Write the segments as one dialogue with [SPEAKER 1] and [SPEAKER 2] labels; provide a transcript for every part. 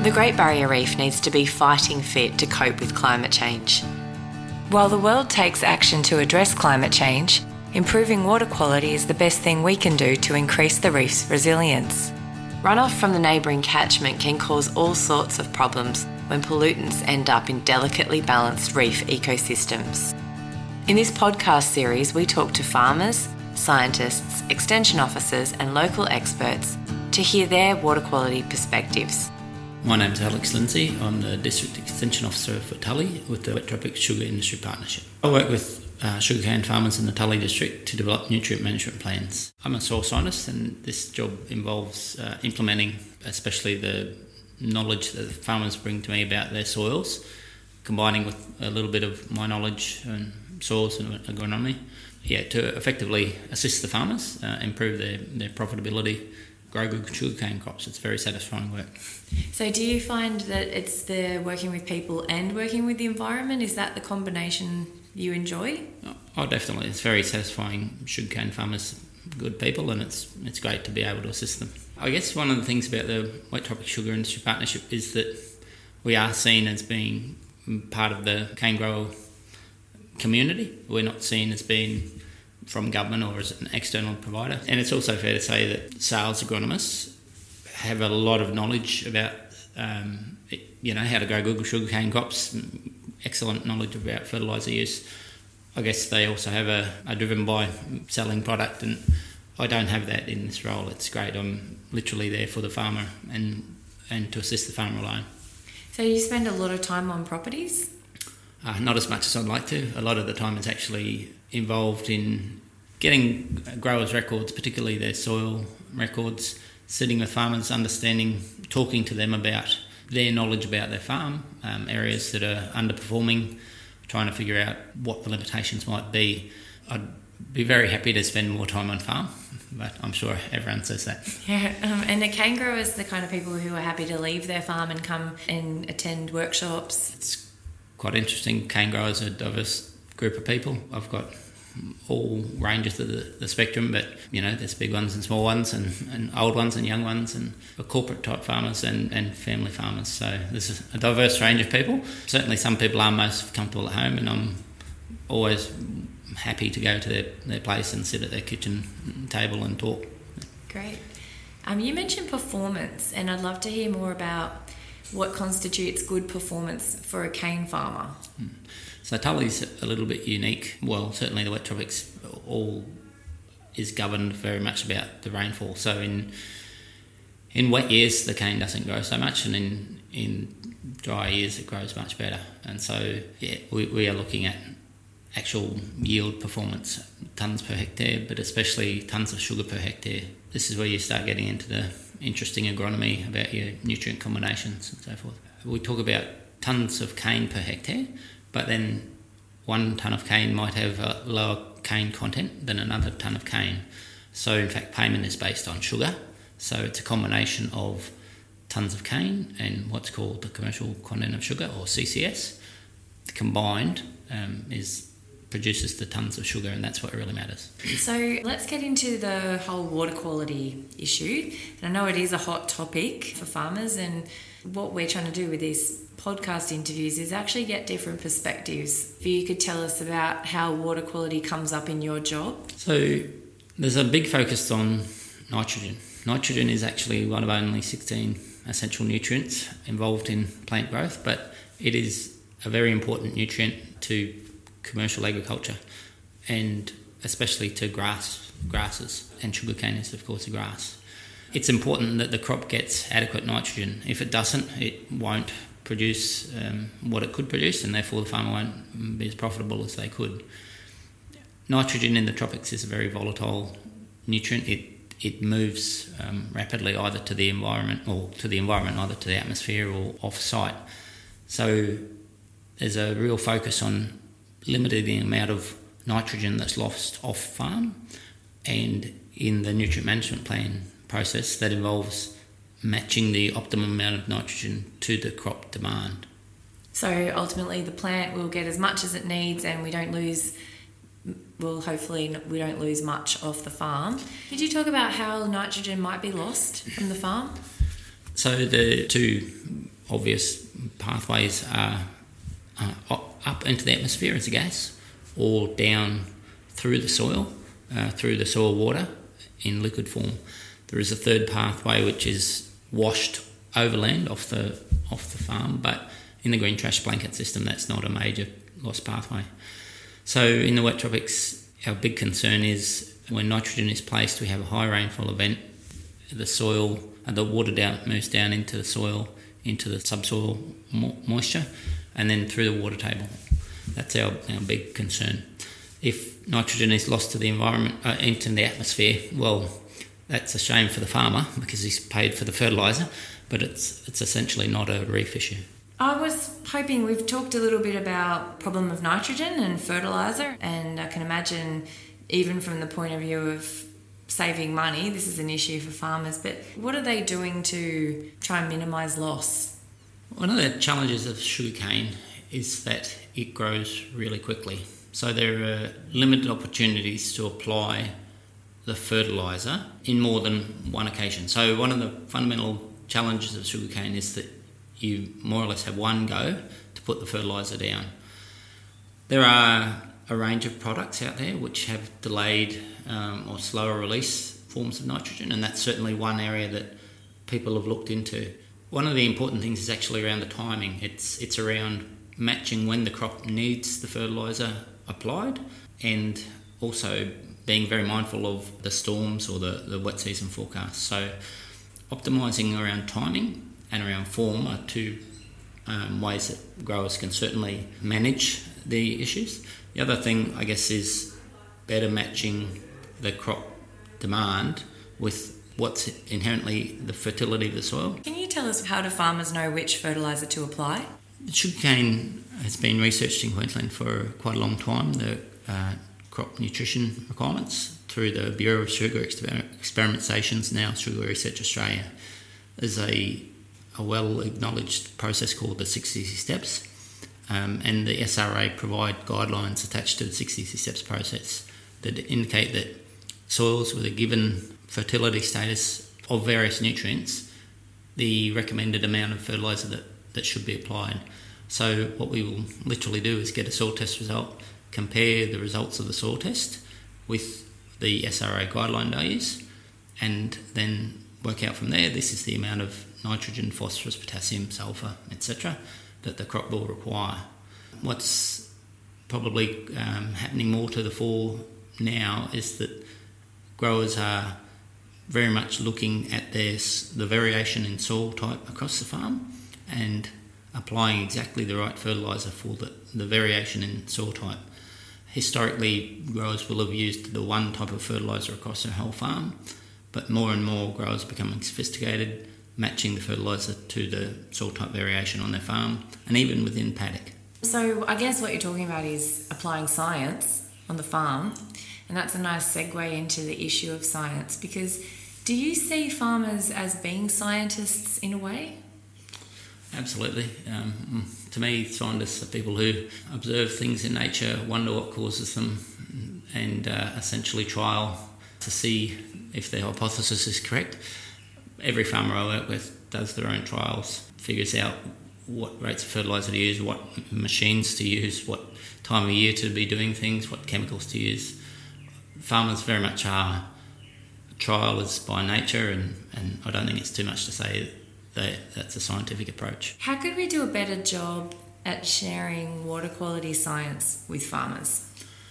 [SPEAKER 1] The Great Barrier Reef needs to be fighting fit to cope with climate change. While the world takes action to address climate change, improving water quality is the best thing we can do to increase the reef's resilience. Runoff from the neighbouring catchment can cause all sorts of problems when pollutants end up in delicately balanced reef ecosystems. In this podcast series, we talk to farmers, scientists, extension officers and local experts to hear their water quality perspectives.
[SPEAKER 2] My name's Alex Lindsay. I'm the District Extension Officer for Tully with the Wet Tropics Sugar Industry Partnership. I work with sugarcane farmers in the Tully district to develop nutrient management plans. I'm a soil scientist and this job involves implementing especially the knowledge that the farmers bring to me about their soils, combining with a little bit of my knowledge on soils and agronomy, to effectively assist the farmers, improve their profitability, grow good sugarcane crops. It's very satisfying work.
[SPEAKER 1] So do you find that it's the working with people and working with the environment? Is that the combination you enjoy?
[SPEAKER 2] Oh, definitely. It's very satisfying. Sugarcane farmers, good people, and it's great to be able to assist them. I guess one of the things about the Wet Tropics Sugar Industry Partnership is that we are seen as being part of the cane grower community. We're not seen as being from government or as an external provider. And it's also fair to say that sales agronomists have a lot of knowledge about, how to grow good sugarcane crops, excellent knowledge about fertiliser use. I guess they also are driven by selling product, and I don't have that in this role. It's great. I'm literally there for the farmer and to assist the farmer alone.
[SPEAKER 1] So you spend a lot of time on properties?
[SPEAKER 2] Not as much as I'd like to. A lot of the time it's actually involved in getting growers' records, particularly their soil records, sitting with farmers, understanding, talking to them about their knowledge about their farm, areas that are underperforming, trying to figure out what the limitations might be. I'd be very happy to spend more time on farm, but I'm sure everyone says that.
[SPEAKER 1] Yeah, and are cane growers the kind of people who are happy to leave their farm and come and attend workshops?
[SPEAKER 2] It's quite interesting. Cane growers are a diverse group of people. I've got all ranges of the spectrum, but there's big ones and small ones and old ones and young ones and corporate type farmers and family farmers. So there's a diverse range of people. Certainly some people are most comfortable at home, and I'm always happy to go to their place and sit at their kitchen table and talk.
[SPEAKER 1] Great. You mentioned performance, and I'd love to hear more about what constitutes good performance for a cane farmer.
[SPEAKER 2] So Tully's a little bit unique. Well, certainly the Wet Tropics all is governed very much about the rainfall. So in wet years the cane doesn't grow so much, and in dry years it grows much better. And so we are looking at actual yield performance, tonnes per hectare, but especially tonnes of sugar per hectare. This is where you start getting into the interesting agronomy about your nutrient combinations and so forth. We talk about tonnes of cane per hectare, but then 1 tonne of cane might have a lower cane content than another tonne of cane. So in fact payment is based on sugar. So it's a combination of tonnes of cane and what's called the commercial content of sugar, or CCS. Combined produces the tonnes of sugar, and that's what really matters.
[SPEAKER 1] So let's get into the whole water quality issue. And I know it is a hot topic for farmers, and what we're trying to do with these podcast interviews is actually get different perspectives. If you could tell us about how water quality comes up in your job.
[SPEAKER 2] So there's a big focus on nitrogen. Nitrogen is actually one of only 16 essential nutrients involved in plant growth, but it is a very important nutrient to commercial agriculture, and especially to grasses, and sugarcane is of course a grass. It's important that the crop gets adequate nitrogen. If it doesn't, it won't produce what it could produce, and therefore the farmer won't be as profitable as they could. Nitrogen in the tropics is a very volatile nutrient. It moves rapidly either to the environment, either to the atmosphere or off-site. So there's a real focus on limiting the amount of nitrogen that's lost off-farm, and in the nutrient management plan process that involves matching the optimum amount of nitrogen to the crop demand.
[SPEAKER 1] So ultimately the plant will get as much as it needs, and hopefully we don't lose much off the farm. Could you talk about how nitrogen might be lost from the farm?
[SPEAKER 2] So the two obvious pathways are up into the atmosphere as a gas, or down through the soil water in liquid form. There is a third pathway which is washed overland off the farm, but in the green trash blanket system that's not a major loss pathway. So in the wet tropics, our big concern is when nitrogen is placed, we have a high rainfall event, the soil and the water moves down into the soil, into the subsoil moisture, and then through the water table. That's our big concern. If nitrogen is lost to the environment, into the atmosphere, well, that's a shame for the farmer because he's paid for the fertiliser, but it's essentially not a reef issue.
[SPEAKER 1] I was hoping, we've talked a little bit about problem of nitrogen and fertiliser, and I can imagine even from the point of view of saving money, this is an issue for farmers, but what are they doing to try and minimise loss?
[SPEAKER 2] One of the challenges of sugarcane is that it grows really quickly. So there are limited opportunities to apply the fertiliser in more than one occasion. So one of the fundamental challenges of sugarcane is that you more or less have one go to put the fertiliser down. There are a range of products out there which have delayed or slower release forms of nitrogen, and that's certainly one area that people have looked into. One of the important things is actually around the timing. It's around matching when the crop needs the fertiliser applied, and also being very mindful of the storms or the wet season forecast. So optimising around timing and around form are two ways that growers can certainly manage the issues. The other thing, I guess, is better matching the crop demand with what's inherently the fertility of the soil.
[SPEAKER 1] Can you tell us, how do farmers know which fertiliser to apply?
[SPEAKER 2] Sugarcane has been researched in Queensland for quite a long time, the crop nutrition requirements, through the Bureau of Sugar Experimentations, now Sugar Research Australia. There's a well-acknowledged process called the 60 steps, and the SRA provide guidelines attached to the 60 steps process that indicate that soils with a given fertility status of various nutrients, the recommended amount of fertiliser that should be applied. So what we will literally do is get a soil test result, compare the results of the soil test with the SRA guideline values, and then work out from there, this is the amount of nitrogen, phosphorus, potassium, sulphur, etc. that the crop will require. What's probably happening more to the fore now is that growers are very much looking at the variation in soil type across the farm and applying exactly the right fertiliser for the variation in soil type. Historically, growers will have used the one type of fertiliser across their whole farm, but more and more growers are becoming sophisticated, matching the fertiliser to the soil type variation on their farm and even within paddock.
[SPEAKER 1] So I guess what you're talking about is applying science on the farm, and that's a nice segue into the issue of science, because do you see farmers as being scientists in a way?
[SPEAKER 2] Absolutely. To me, scientists are people who observe things in nature, wonder what causes them, and essentially trial to see if their hypothesis is correct. Every farmer I work with does their own trials, figures out what rates of fertiliser to use, what machines to use, what time of year to be doing things, what chemicals to use. Farmers very much are trialers by nature, and I don't think it's too much to say that that's a scientific approach.
[SPEAKER 1] How could we do a better job at sharing water quality science with farmers?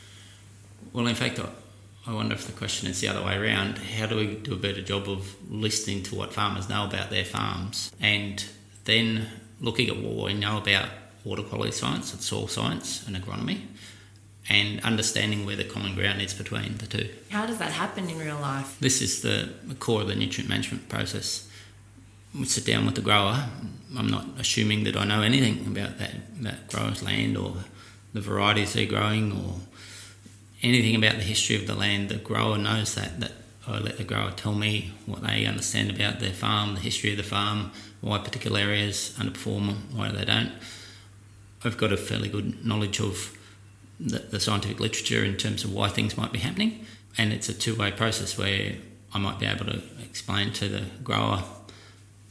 [SPEAKER 2] Well, in fact, I wonder if the question is the other way around. How do we do a better job of listening to what farmers know about their farms and then looking at what we know about water quality science and soil science and agronomy and understanding where the common ground is between the two?
[SPEAKER 1] How does that happen in real life?
[SPEAKER 2] This is the core of the nutrient management process. We sit down with the grower. I'm not assuming that I know anything about that grower's land or the varieties they're growing or anything about the history of the land. The grower knows that I let the grower tell me what they understand about their farm, the history of the farm, why particular areas underperform, why they don't. I've got a fairly good knowledge of the scientific literature in terms of why things might be happening, and it's a two-way process where I might be able to explain to the grower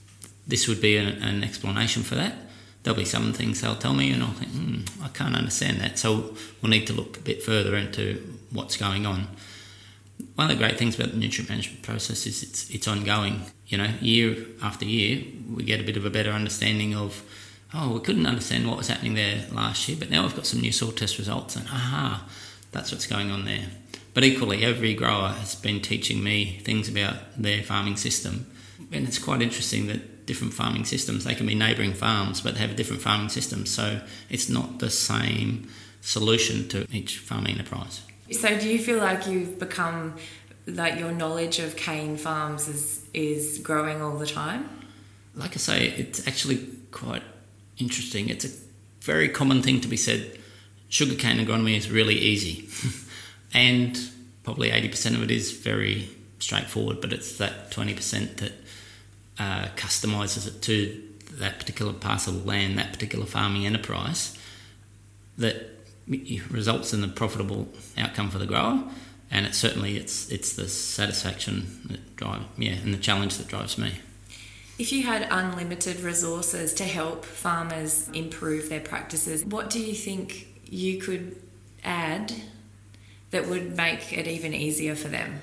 [SPEAKER 2] this would be an explanation for that. There'll be some things they'll tell me and I'll think, I can't understand that. So we'll need to look a bit further into what's going on. One of the great things about the nutrient management process is it's ongoing. Year after year, we get a bit of a better understanding of, we couldn't understand what was happening there last year, but now we've got some new soil test results and that's what's going on there. But equally, every grower has been teaching me things about their farming system. And it's quite interesting that different farming systems, they can be neighbouring farms, but they have a different farming system. So it's not the same solution to each farming enterprise.
[SPEAKER 1] So do you feel like you've become, like your knowledge of cane farms is growing all the time?
[SPEAKER 2] Like I say, it's actually quite interesting. It's a very common thing to be said. Sugarcane agronomy is really easy. And probably 80% of it is very straightforward, but it's that 20% that customises it to that particular parcel of land, that particular farming enterprise, that results in the profitable outcome for the grower. And it's the satisfaction that drives, and the challenge that drives me.
[SPEAKER 1] If you had unlimited resources to help farmers improve their practices, what do you think you could add that would make it even easier for them?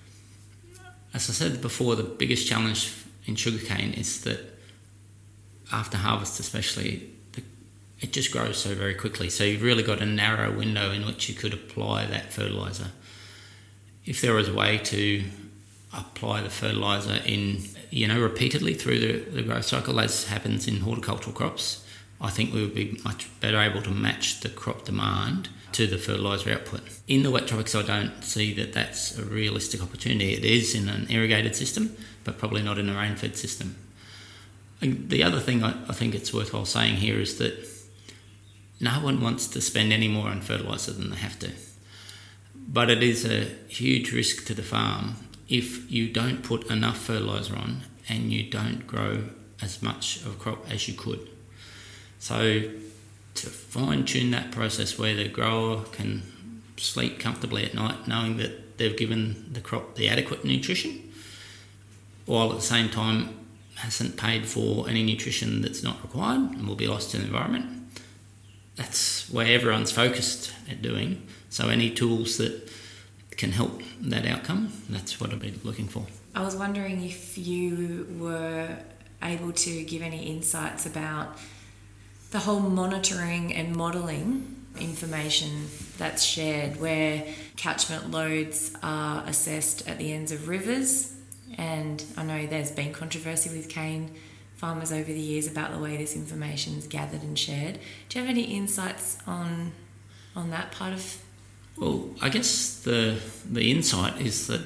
[SPEAKER 2] As I said before, the biggest challenge in sugarcane is that after harvest especially, it just grows so very quickly. So you've really got a narrow window in which you could apply that fertiliser. If there was a way to apply the fertiliser repeatedly through the growth cycle, as happens in horticultural crops, I think we would be much better able to match the crop demand to the fertiliser output. In the wet tropics, I don't see that that's a realistic opportunity. It is in an irrigated system, but probably not in a rain-fed system. And the other thing I think it's worthwhile saying here is that no one wants to spend any more on fertiliser than they have to. But it is a huge risk to the farm if you don't put enough fertiliser on and you don't grow as much of a crop as you could. So to fine-tune that process where the grower can sleep comfortably at night knowing that they've given the crop the adequate nutrition, while at the same time hasn't paid for any nutrition that's not required and will be lost to the environment, that's where everyone's focused at doing. So any tools that can help that outcome, that's what I'd be looking for.
[SPEAKER 1] I was wondering if you were able to give any insights about the whole monitoring and modelling information that's shared, where catchment loads are assessed at the ends of rivers. And I know there's been controversy with cane farmers over the years about the way this information is gathered and shared. Do you have any insights on that part of?
[SPEAKER 2] Well, I guess the insight is that,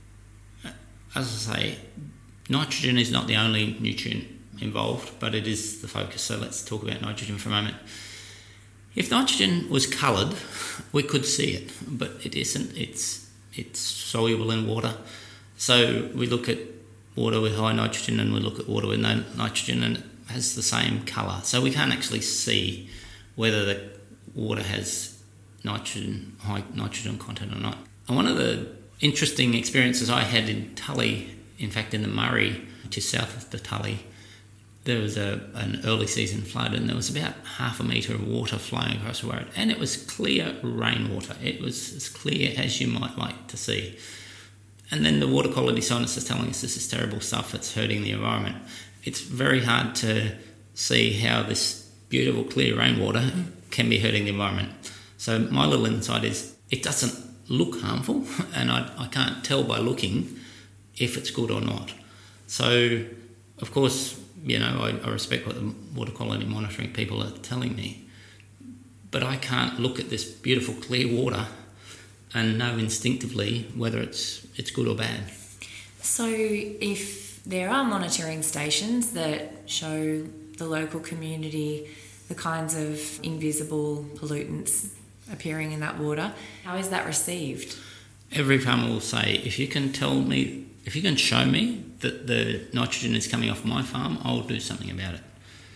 [SPEAKER 2] as I say, nitrogen is not the only nutrient involved, but it is the focus. So let's talk about nitrogen for a moment. If nitrogen was coloured, we could see it, but it isn't. It's soluble in water. So we look at water with high nitrogen and we look at water with no nitrogen, and it has the same colour. So we can't actually see whether the water has high nitrogen content or not. And one of the interesting experiences I had in Tully, in fact in the Murray, which is south of the Tully, there was an early season flood and there was about 0.5 metre of water flowing across the road, and it was clear rainwater. It was as clear as you might like to see. And then the water quality scientists are telling us this is terrible stuff, it's hurting the environment. It's very hard to see how this beautiful clear rainwater can be hurting the environment. So my little insight is it doesn't look harmful, and I can't tell by looking if it's good or not. So, of course, I respect what the water quality monitoring people are telling me, but I can't look at this beautiful clear water and know instinctively whether it's good or bad. So
[SPEAKER 1] if there are monitoring stations that show the local community the kinds of invisible pollutants appearing in that water, how is that received?
[SPEAKER 2] Every farmer will say, if you can show me that the nitrogen is coming off my farm, I'll do something about it.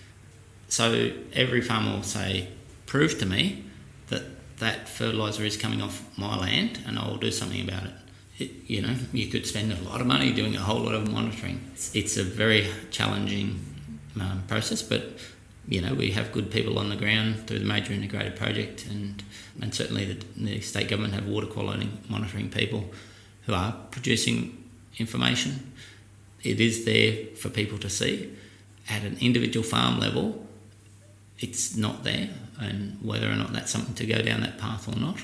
[SPEAKER 2] So every farmer will say, prove to me that fertiliser is coming off my land and I'll do something about it. You could spend a lot of money doing a whole lot of monitoring. It's a very challenging process, but we have good people on the ground through the Major Integrated Project, and certainly the state government have water quality monitoring people who are producing information. It is there for people to see. At an individual farm level, it's not there, and whether or not that's something to go down that path or not,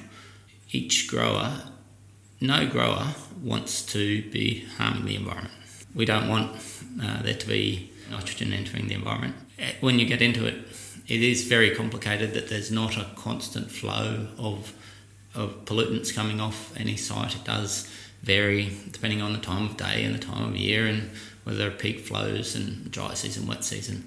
[SPEAKER 2] no grower wants to be harming the environment. We don't want there to be nitrogen entering the environment. When you get into it, it is very complicated that there's not a constant flow of pollutants coming off any site. It does vary depending on the time of day and the time of year and whether there are peak flows and dry season, wet season.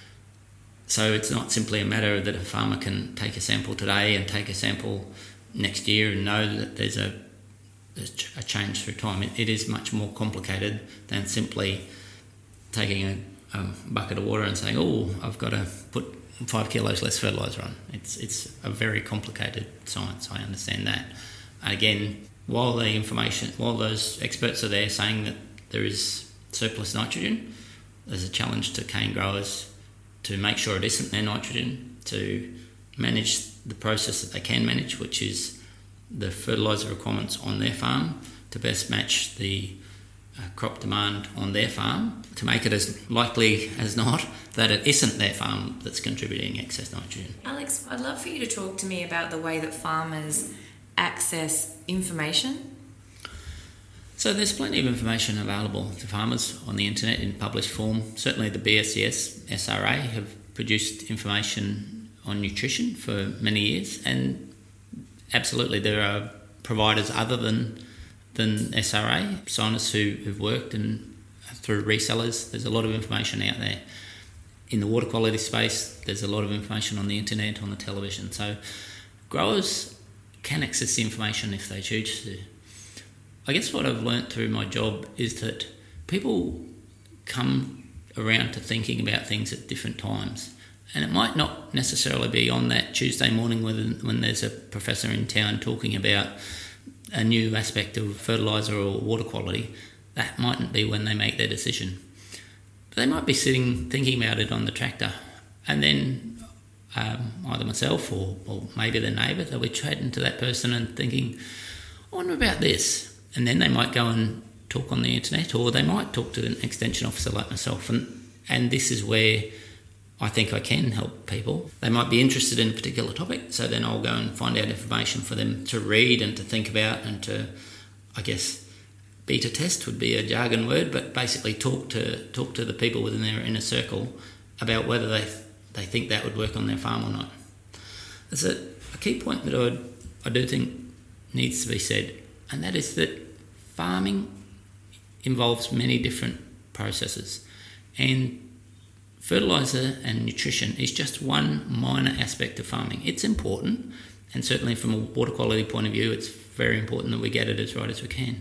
[SPEAKER 2] So it's not simply a matter that a farmer can take a sample today and take a sample next year and know that there's a change through time. It is much more complicated than simply taking a bucket of water and saying, oh, I've got to put 5 kilos less fertiliser on. It's a very complicated science, I understand that. Again, while those experts are there saying that there is surplus nitrogen, there's a challenge to cane growers to make sure it isn't their nitrogen, to manage the process that they can manage, which is the fertiliser requirements on their farm to best match the crop demand on their farm, to make it as likely as not that it isn't their farm that's contributing excess nitrogen.
[SPEAKER 1] Alex, I'd love for you to talk to me about the way that farmers access information.
[SPEAKER 2] So there's plenty of information available to farmers on the internet in published form. Certainly the BSES SRA have produced information on nutrition for many years, and absolutely there are providers other than SRA, scientists who've worked and through resellers. There's a lot of information out there. In the water quality space, there's a lot of information on the internet, on the television. So growers can access the information if they choose to. I guess what I've learnt through my job is that people come around to thinking about things at different times. And it might not necessarily be on that Tuesday morning when there's a professor in town talking about a new aspect of fertiliser or water quality. That mightn't be when they make their decision. But they might be sitting thinking about it on the tractor, and then either myself or maybe the neighbour, they'll be chatting to that person and thinking, I wonder about this. And then they might go and talk on the internet, or they might talk to an extension officer like myself. And this is where I think I can help people. They might be interested in a particular topic, so then I'll go and find out information for them to read and to think about and to, I guess, beta test would be a jargon word, but basically talk to the people within their inner circle about whether they think that would work on their farm or not. There's a key point that I do think needs to be said, and that is that farming involves many different processes, and fertiliser and nutrition is just one minor aspect of farming. It's important, and certainly from a water quality point of view, it's very important that we get it as right as we can.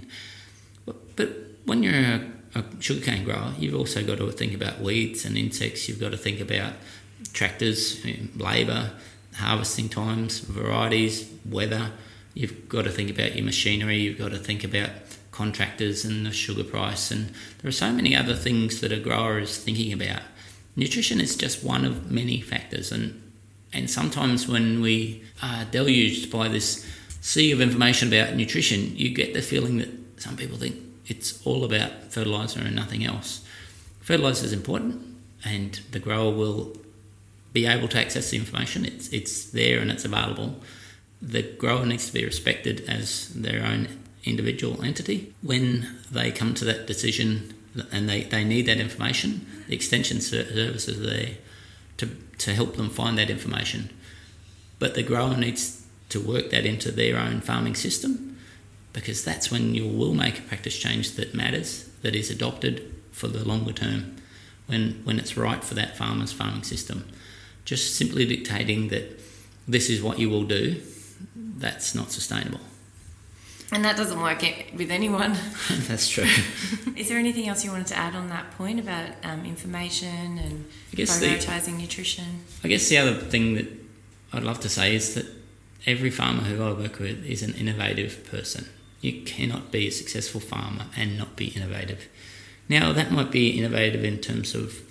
[SPEAKER 2] But when you're a sugarcane grower, you've also got to think about weeds and insects. You've got to think about tractors, labour, harvesting times, varieties, weather. You've got to think about your machinery. You've got to think about contractors and the sugar price. And there are so many other things that a grower is thinking about. Nutrition is just one of many factors. And sometimes when we are deluged by this sea of information about nutrition, you get the feeling that some people think it's all about fertiliser and nothing else. Fertiliser is important, and the grower will be able to access the information. It's there and it's available. The grower needs to be respected as their own individual entity. When they come to that decision and they need that information, the extension services are there to help them find that information. But the grower needs to work that into their own farming system, because that's when you will make a practice change that matters, that is adopted for the longer term, when it's right for that farmer's farming system. Just simply dictating that this is what you will do, that's not sustainable.
[SPEAKER 1] And that doesn't work with anyone.
[SPEAKER 2] That's true.
[SPEAKER 1] Is there anything else you wanted to add on that point about information and prioritising nutrition?
[SPEAKER 2] I guess the other thing that I'd love to say is that every farmer who I work with is an innovative person. You cannot be a successful farmer and not be innovative. Now, that might be innovative in terms of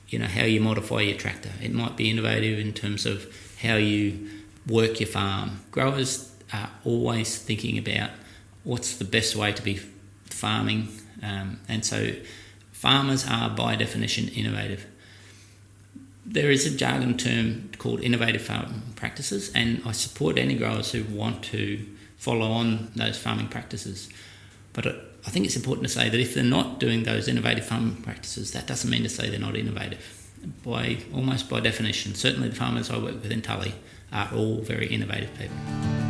[SPEAKER 2] how you modify your tractor. It might be innovative in terms of how you work your farm. Growers are always thinking about what's the best way to be farming, and so farmers are by definition innovative. There is a jargon term called innovative farming practices, and I support any growers who want to follow on those farming practices. But I think it's important to say that if they're not doing those innovative farming practices, that doesn't mean to say they're not innovative. Almost by definition, certainly the farmers I work with in Tully are all very innovative people.